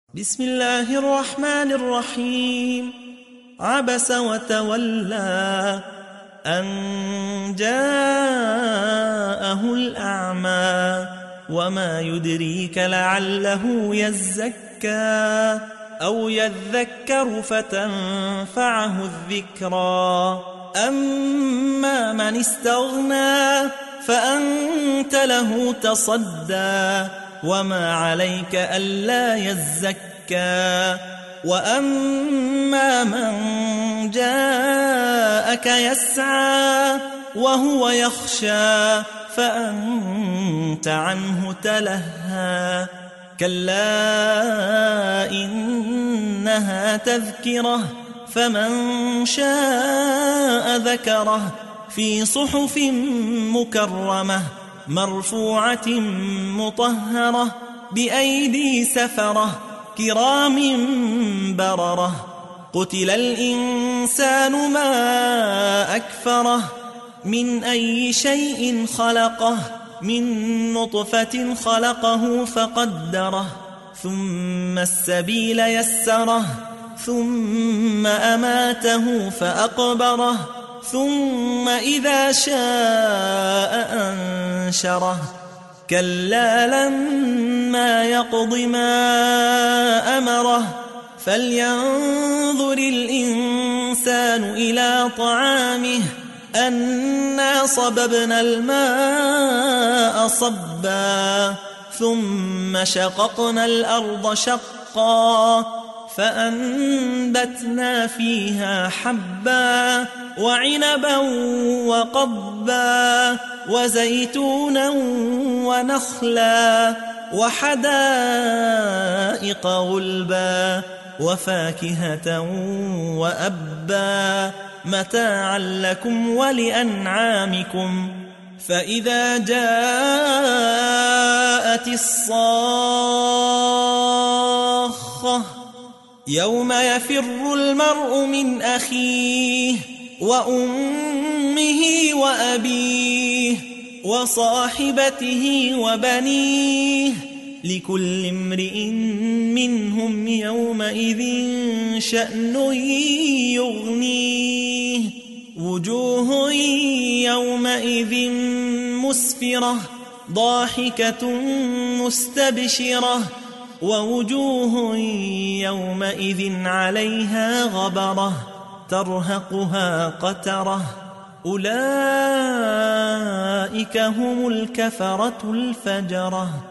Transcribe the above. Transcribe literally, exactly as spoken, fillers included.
بسم الله الرحمن الرحيم. عبس وتولى أن جاءه الأعمى وما يدريك لعله يزكى أو يذكر فتنفعه الذكرى. أما من استغنى فأنت له تصدى وما عليك ألا يزكى. وأما من جاءك يسعى وهو يخشى فأنت عنه تلهى. كلا إنها تذكرة فمن شاء ذكره في صحف مكرمة مرفوعة مطهرة بأيدي سفرة كرام بررة. قتل الإنسان ما أكفره من أي شيء خلقه من نطفة خلقه فقدره ثم السبيل يسره ثم أماته فأقبره ثم إذا شاء أنشره. كلا لما يقض ما أمره فلينظر الإنسان إلى طعامه أنا صببنا الماء صبا ثم شققنا الأرض شقا فأنبتنا فيها حبا وعنبا وقضبا وزيتونا ونخلا وحدائق غلبا وفاكهة وأبا متاعا لكم ولأنعامكم. فإذا جاءت الصاخة يوم يفر المرء من أخيه وأمه وأبيه وصاحبته وبنيه لكل امرئ منهم يومئذ شأن يغنيه. وجوه يومئذ مسفرة ضاحكة مستبشرة ووجوه يومئذ عليها غبرة ترهقها قترة. أولئك هم الكفرة الفجرة.